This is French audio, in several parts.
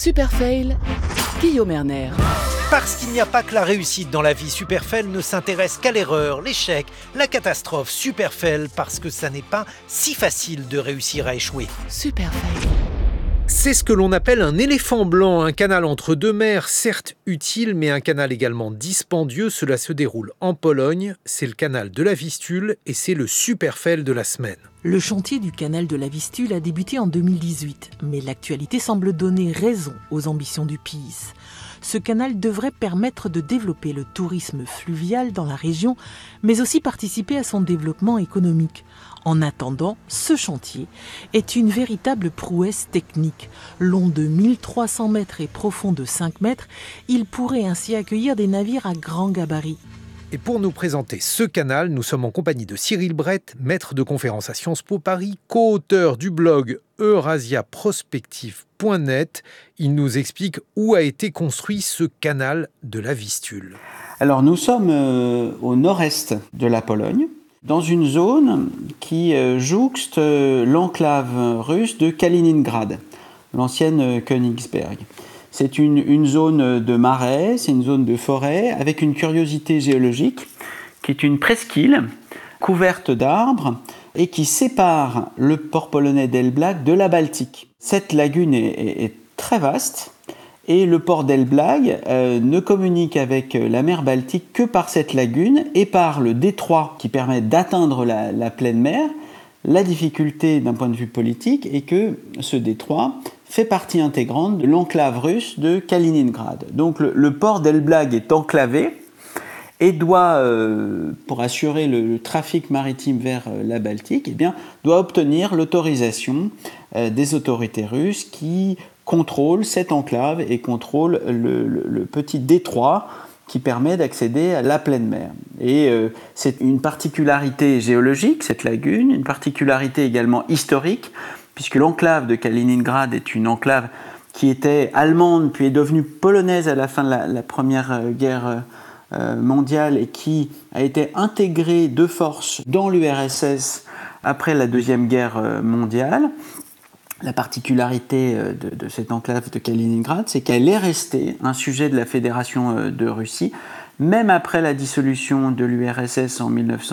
Super Fail, Guillaume Erner. Parce qu'il n'y a pas que la réussite dans la vie, Superfail ne s'intéresse qu'à l'erreur, l'échec, la catastrophe. Superfail parce que ça n'est pas si facile de réussir à échouer. Super Fail. C'est ce que l'on appelle un éléphant blanc, un canal entre deux mers, certes utile, mais un canal également dispendieux. Cela se déroule en Pologne, c'est le canal de la Vistule et c'est le Superfail de la semaine. Le chantier du canal de la Vistule a débuté en 2018, mais l'actualité semble donner raison aux ambitions du PiS. Ce canal devrait permettre de développer le tourisme fluvial dans la région, mais aussi participer à son développement économique. En attendant, ce chantier est une véritable prouesse technique. Long de 1300 mètres et profond de 5 mètres, il pourrait ainsi accueillir des navires à grand gabarit. Et pour nous présenter ce canal, nous sommes en compagnie de Cyril Brett, maître de conférence à Sciences Po Paris, co-auteur du blog eurasiaprospective.net. Il nous explique où a été construit ce canal de la Vistule. Alors nous sommes au nord-est de la Pologne, dans une zone qui jouxte l'enclave russe de Kaliningrad, l'ancienne Königsberg. C'est une zone de marais, c'est une zone de forêt, avec une curiosité géologique, qui est une presqu'île couverte d'arbres et qui sépare le port polonais d'Elbląg de la Baltique. Cette lagune est très vaste et le port d'Elbląg ne communique avec la mer Baltique que par cette lagune et par le détroit qui permet d'atteindre la pleine mer. La difficulté d'un point de vue politique est que ce détroit fait partie intégrante de l'enclave russe de Kaliningrad. Donc le port d'Elbląg est enclavé et doit, pour assurer le trafic maritime vers la Baltique, doit obtenir l'autorisation des autorités russes qui contrôlent cette enclave et contrôlent le petit détroit qui permet d'accéder à la pleine mer. Et c'est une particularité géologique, cette lagune, une particularité également historique, puisque l'enclave de Kaliningrad est une enclave qui était allemande, puis est devenue polonaise à la fin de la Première Guerre mondiale et qui a été intégrée de force dans l'URSS après la Deuxième Guerre mondiale. La particularité de cette enclave de Kaliningrad, c'est qu'elle est restée un sujet de la Fédération de Russie, même après la dissolution de l'URSS en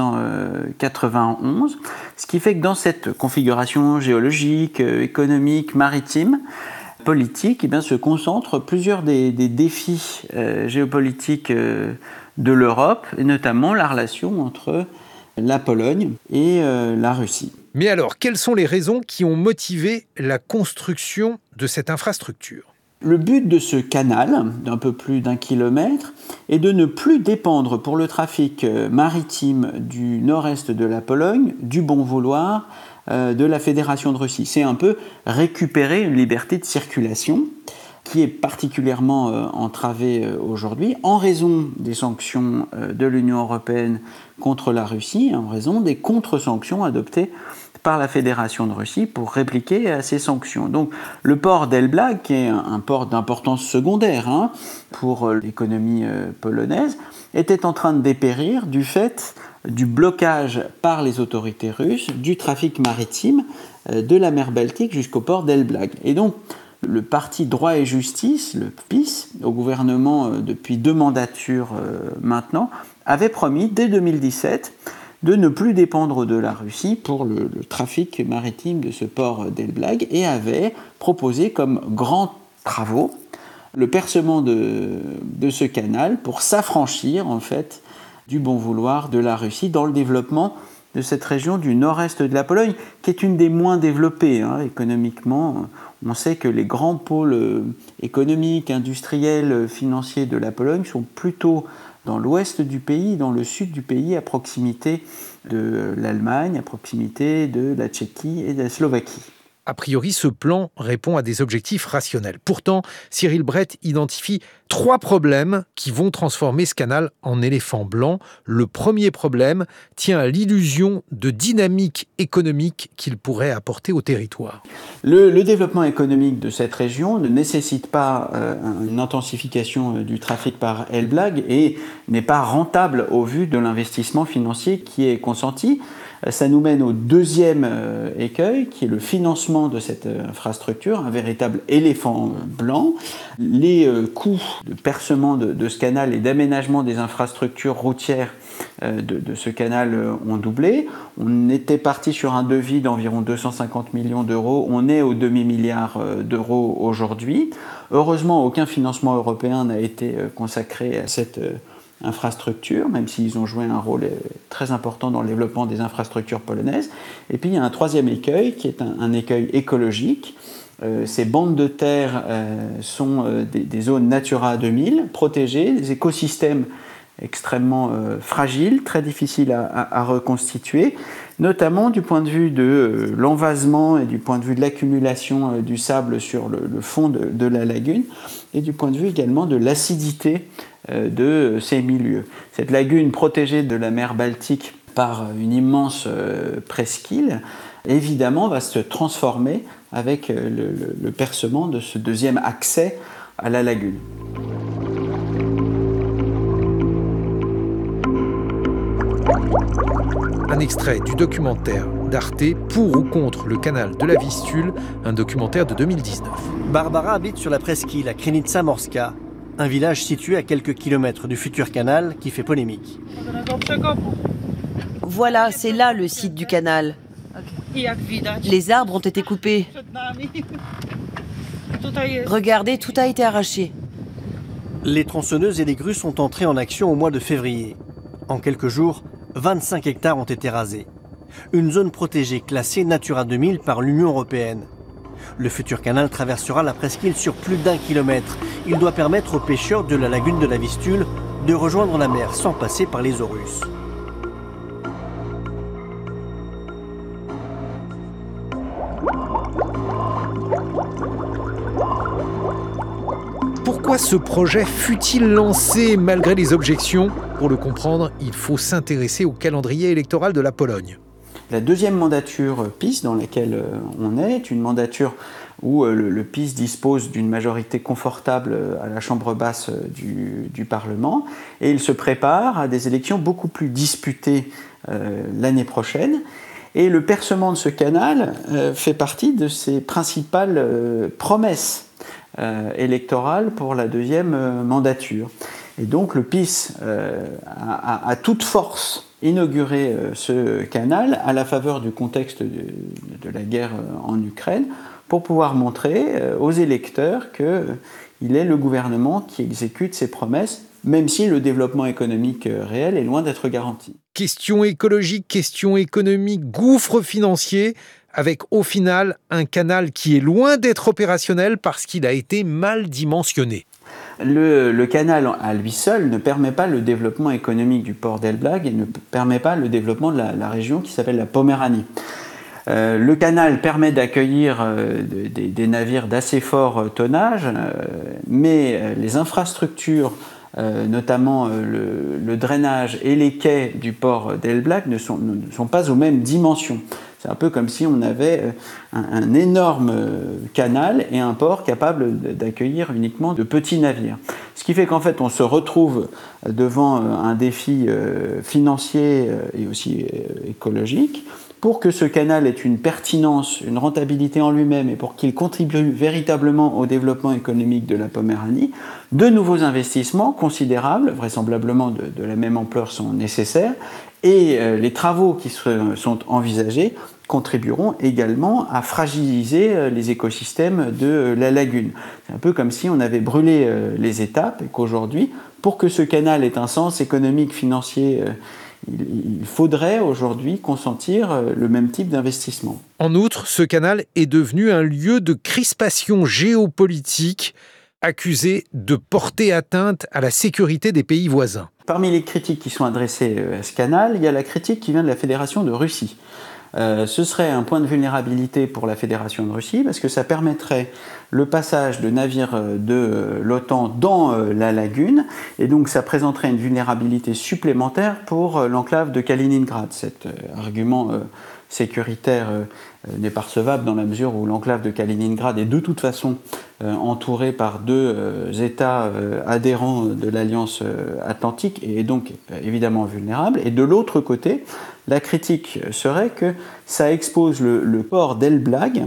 1991, ce qui fait que dans cette configuration géologique, économique, maritime, politique, se concentrent plusieurs des défis géopolitiques de l'Europe, et notamment la relation entre la Pologne et la Russie. Mais alors, quelles sont les raisons qui ont motivé la construction de cette infrastructure ? Le but de ce canal, d'un peu plus d'1 kilomètre, est de ne plus dépendre pour le trafic maritime du nord-est de la Pologne du bon vouloir de la Fédération de Russie. C'est un peu récupérer une liberté de circulation qui est particulièrement entravée aujourd'hui en raison des sanctions de l'Union européenne contre la Russie, en raison des contre-sanctions adoptées par la Fédération de Russie pour répliquer à ces sanctions. Donc le port d'Elbląg, qui est un port d'importance secondaire pour l'économie polonaise, était en train de dépérir du fait du blocage par les autorités russes du trafic maritime de la mer Baltique jusqu'au port d'Elbląg. Et donc le parti Droit et Justice, le PiS, au gouvernement depuis 2 mandatures maintenant, avait promis dès 2017 de ne plus dépendre de la Russie pour le trafic maritime de ce port d'Elbląg et avait proposé comme grands travaux le percement de ce canal pour s'affranchir en fait du bon vouloir de la Russie dans le développement de cette région du nord-est de la Pologne, qui est une des moins développées économiquement. On sait que les grands pôles économiques, industriels, financiers de la Pologne sont plutôt dans l'ouest du pays, dans le sud du pays, à proximité de l'Allemagne, à proximité de la Tchéquie et de la Slovaquie. A priori, ce plan répond à des objectifs rationnels. Pourtant, Cyril Brett identifie 3 problèmes qui vont transformer ce canal en éléphant blanc. Le premier problème tient à l'illusion de dynamique économique qu'il pourrait apporter au territoire. Le développement économique de cette région ne nécessite pas une intensification du trafic par Elblag et n'est pas rentable au vu de l'investissement financier qui est consenti. Ça nous mène au deuxième écueil, qui est le financement de cette infrastructure, un véritable éléphant blanc. Les coûts de percement de ce canal et d'aménagement des infrastructures routières de ce canal ont doublé. On était parti sur un devis d'environ 250 millions d'euros. On est au demi-milliard d'euros aujourd'hui. Heureusement, aucun financement européen n'a été consacré à cette infrastructures, même s'ils ont joué un rôle très important dans le développement des infrastructures polonaises. Et puis il y a un troisième écueil qui est un écueil écologique. Ces bandes de terre sont des zones Natura 2000 protégées, des écosystèmes extrêmement fragiles, très difficiles à reconstituer, notamment du point de vue de l'envasement et du point de vue de l'accumulation du sable sur le fond de la lagune, et du point de vue également de l'acidité de ces milieux. Cette lagune protégée de la mer Baltique par une immense presqu'île, évidemment, va se transformer avec le percement de ce deuxième accès à la lagune. Un extrait du documentaire d'Arte Pour ou contre le canal de la Vistule, un documentaire de 2019. Barbara habite sur la presqu'île à Krynica Morska, un village situé à quelques kilomètres du futur canal qui fait polémique. Voilà, c'est là le site du canal. Les arbres ont été coupés. Regardez, tout a été arraché. Les tronçonneuses et les grues sont entrées en action au mois de février. En quelques jours, 25 hectares ont été rasés. Une zone protégée classée Natura 2000 par l'Union européenne. Le futur canal traversera la presqu'île sur plus d'1 kilomètre. Il doit permettre aux pêcheurs de la lagune de la Vistule de rejoindre la mer sans passer par les eaux russes. Pourquoi ce projet fut-il lancé malgré les objections ? Pour le comprendre, il faut s'intéresser au calendrier électoral de la Pologne. La deuxième mandature PiS dans laquelle on est une mandature où le PiS dispose d'une majorité confortable à la chambre basse du Parlement et il se prépare à des élections beaucoup plus disputées l'année prochaine. Et le percement de ce canal fait partie de ses principales promesses électorales pour la deuxième mandature. Et donc le PiS a toute force inauguré ce canal à la faveur du contexte de la guerre en Ukraine pour pouvoir montrer aux électeurs qu'il est le gouvernement qui exécute ses promesses, même si le développement économique réel est loin d'être garanti. Question écologique, question économique, gouffre financier, avec au final un canal qui est loin d'être opérationnel parce qu'il a été mal dimensionné. Le canal à lui seul ne permet pas le développement économique du port d'Elblag et ne permet pas le développement de la région qui s'appelle la Poméranie. Le canal permet d'accueillir des navires d'assez fort tonnage, mais les infrastructures, notamment le drainage et les quais du port d'Elblag ne sont pas aux mêmes dimensions. C'est un peu comme si on avait un énorme canal et un port capable d'accueillir uniquement de petits navires. Ce qui fait qu'en fait on se retrouve devant un défi financier et aussi écologique. Pour que ce canal ait une pertinence, une rentabilité en lui-même et pour qu'il contribue véritablement au développement économique de la Poméranie, de nouveaux investissements considérables, vraisemblablement de la même ampleur, sont nécessaires et les travaux qui sont envisagés contribueront également à fragiliser les écosystèmes de la lagune. C'est un peu comme si on avait brûlé les étapes et qu'aujourd'hui, pour que ce canal ait un sens économique, financier, il faudrait aujourd'hui consentir le même type d'investissement. En outre, ce canal est devenu un lieu de crispation géopolitique, accusé de porter atteinte à la sécurité des pays voisins. Parmi les critiques qui sont adressées à ce canal, il y a la critique qui vient de la Fédération de Russie. Ce serait un point de vulnérabilité pour la Fédération de Russie parce que ça permettrait le passage de navires de l'OTAN dans la lagune et donc ça présenterait une vulnérabilité supplémentaire pour l'enclave de Kaliningrad. Cet argument sécuritaire n'est pas recevable dans la mesure où l'enclave de Kaliningrad est de toute façon entourée par deux États adhérents de l'Alliance Atlantique et est donc évidemment vulnérable. Et de l'autre côté, la critique serait que ça expose le port d'Elblag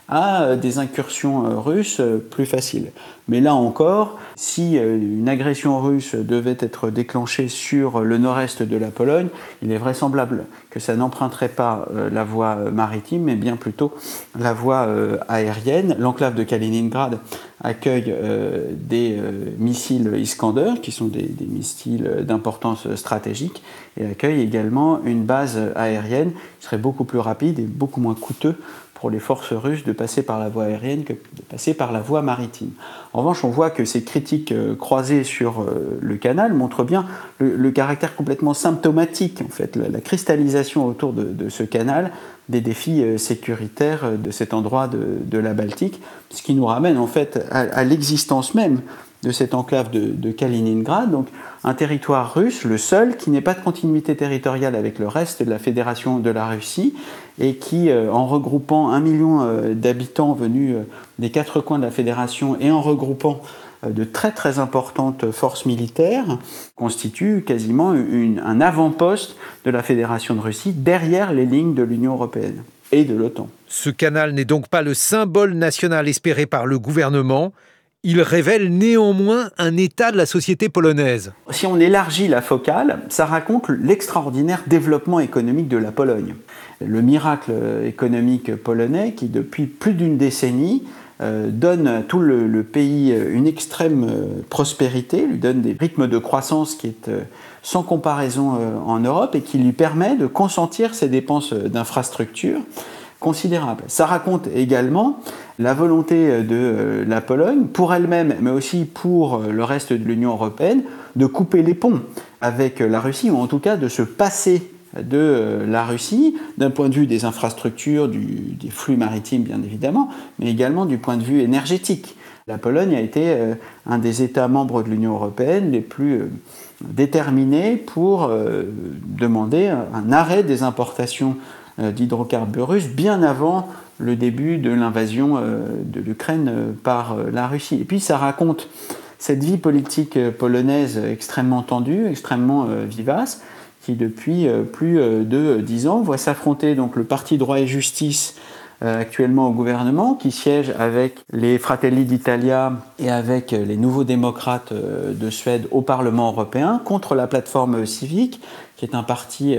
à des incursions russes plus faciles. Mais là encore, si une agression russe devait être déclenchée sur le nord-est de la Pologne, il est vraisemblable que ça n'emprunterait pas la voie maritime, mais bien plutôt la voie aérienne. L'enclave de Kaliningrad accueille des missiles Iskander, qui sont des missiles d'importance stratégique, et accueille également une base aérienne qui serait beaucoup plus rapide et beaucoup moins coûteux pour les forces russes de passer par la voie aérienne que de passer par la voie maritime. En revanche, on voit que ces critiques croisées sur le canal montrent bien le caractère complètement symptomatique, en fait, la cristallisation autour de ce canal des défis sécuritaires de cet endroit de la Baltique, ce qui nous ramène en fait à l'existence même de cette enclave de Kaliningrad, donc un territoire russe, le seul, qui n'ait pas de continuité territoriale avec le reste de la Fédération de la Russie, et qui, en regroupant 1 million d'habitants venus des quatre coins de la Fédération et en regroupant de très très importantes forces militaires, constitue quasiment un avant-poste de la Fédération de Russie derrière les lignes de l'Union européenne et de l'OTAN. Ce canal n'est donc pas le symbole national espéré par le gouvernement. Il révèle néanmoins un état de la société polonaise. Si on élargit la focale, ça raconte l'extraordinaire développement économique de la Pologne. Le miracle économique polonais qui, depuis plus d'une décennie, donne à tout le pays une extrême prospérité, lui donne des rythmes de croissance qui est sans comparaison en Europe et qui lui permet de consentir ses dépenses d'infrastructures considérable. Ça raconte également la volonté de la Pologne, pour elle-même, mais aussi pour le reste de l'Union européenne, de couper les ponts avec la Russie, ou en tout cas de se passer de la Russie, d'un point de vue des infrastructures, des flux maritimes bien évidemment, mais également du point de vue énergétique. La Pologne a été un des États membres de l'Union européenne les plus déterminés pour demander un arrêt des importations d'hydrocarbures russes bien avant le début de l'invasion de l'Ukraine par la Russie. Et puis ça raconte cette vie politique polonaise extrêmement tendue, extrêmement vivace, qui depuis plus de 10 ans voit s'affronter donc le Parti Droit et Justice actuellement au gouvernement, qui siège avec les Fratelli d'Italia et avec les Nouveaux démocrates de Suède au Parlement européen, contre la plateforme civique, qui est un parti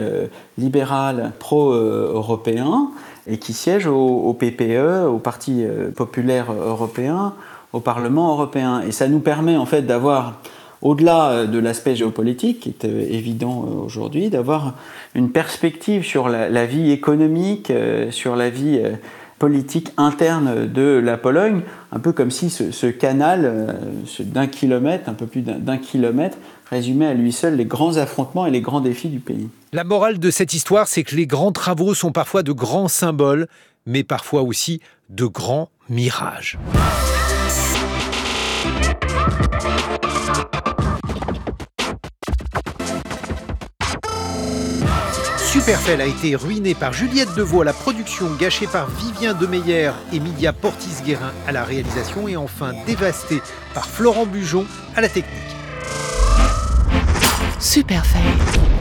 libéral pro-européen, et qui siège au PPE, au Parti populaire européen, au Parlement européen. Et ça nous permet en fait d'avoir, au-delà de l'aspect géopolitique, qui est évident aujourd'hui, d'avoir une perspective sur la vie économique, sur la vie politique interne de la Pologne, un peu comme si ce canal d'un kilomètre, un peu plus d'un kilomètre, résumait à lui seul les grands affrontements et les grands défis du pays. La morale de cette histoire, c'est que les grands travaux sont parfois de grands symboles, mais parfois aussi de grands mirages. Superfell a été ruiné par Juliette Deveau à la production, gâché par Vivien Demeyer et Midia Portis-Guérin à la réalisation et enfin dévasté par Florent Bujon à la technique. Superfell.